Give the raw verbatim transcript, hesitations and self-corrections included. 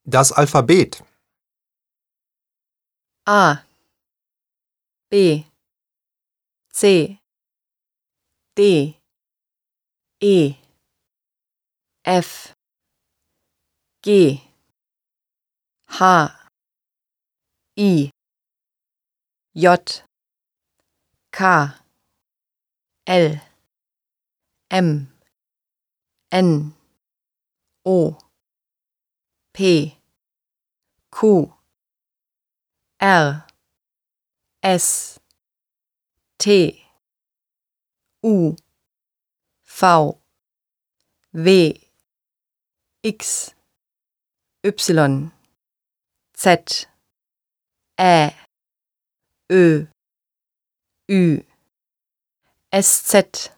Das Alphabet. A, B, C, D, E, F, G, H, I, J, K, L, M, N, O, P, Q, R, S, T, U, V, W, X, Y, Z, Ä, Ö, Ü, S Z